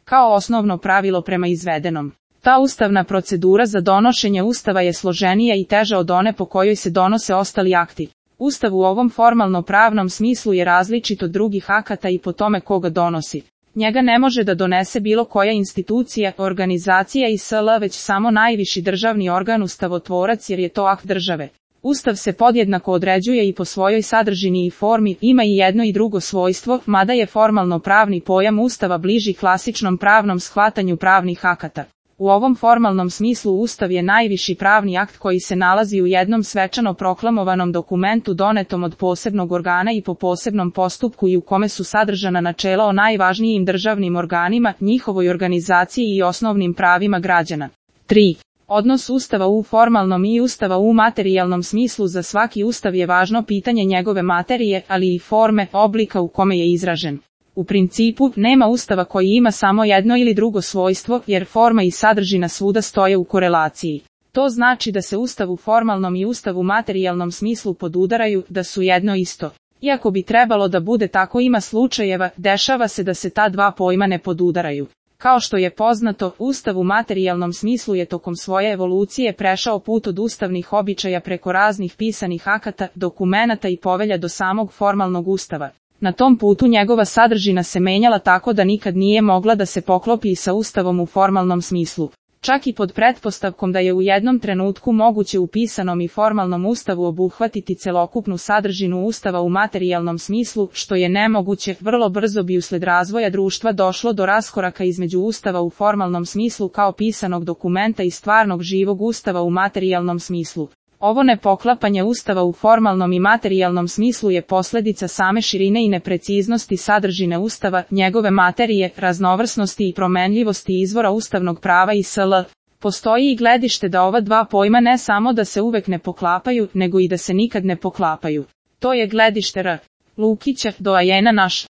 kao osnovno pravilo prema izvedenom. Ta ustavna procedura za donošenje Ustava je složenija i teža od one po kojoj se donose ostali akti. Ustav u ovom formalno-pravnom smislu je različit od drugih akata i po tome ko ga donosi. Njega ne može da donese bilo koja institucija, organizacija i sl. Već samo najviši državni organ ustavotvorac jer je to akt države. Ustav se podjednako određuje i po svojoj sadržini i formi, ima i jedno i drugo svojstvo, mada je formalno-pravni pojam Ustava bliži klasičnom pravnom shvatanju pravnih akata. U ovom formalnom smislu Ustav je najviši pravni akt koji se nalazi u jednom svečano proklamovanom dokumentu donetom od posebnog organa i po posebnom postupku i u kome su sadržana načela o najvažnijim državnim organima, njihovoj organizaciji i osnovnim pravima građana. 3. Odnos Ustava u formalnom i Ustava u materijalnom smislu. Za svaki Ustav je važno pitanje njegove materije, ali i forme, oblika u kome je izražen. U principu, nema Ustava koji ima samo jedno ili drugo svojstvo, jer forma i sadržina svuda stoje u korelaciji. To znači da se Ustav u formalnom i Ustav u materijalnom smislu podudaraju, da su jedno isto. Iako bi trebalo da bude tako, ima slučajeva, dešava se da se ta dva pojma ne podudaraju. Kao što je poznato, Ustav u materijalnom smislu je tokom svoje evolucije prešao put od ustavnih običaja preko raznih pisanih akata, dokumenata i povelja do samog formalnog Ustava. Na tom putu njegova sadržina se menjala tako da nikad nije mogla da se poklopi sa Ustavom u formalnom smislu. Čak i pod pretpostavkom da je u jednom trenutku moguće u pisanom i formalnom Ustavu obuhvatiti celokupnu sadržinu Ustava u materijalnom smislu, što je nemoguće, vrlo brzo bi usled razvoja društva došlo do raskoraka između Ustava u formalnom smislu kao pisanog dokumenta i stvarnog živog Ustava u materijalnom smislu. Ovo nepoklapanje Ustava u formalnom i materijalnom smislu je posljedica same širine i nepreciznosti sadržine Ustava, njegove materije, raznovrsnosti i promenljivosti izvora ustavnog prava i sl. Postoji i gledište da ova dva pojma ne samo da se uvek ne poklapaju, nego i da se nikad ne poklapaju. To je gledište R. Lukića, doajena naš.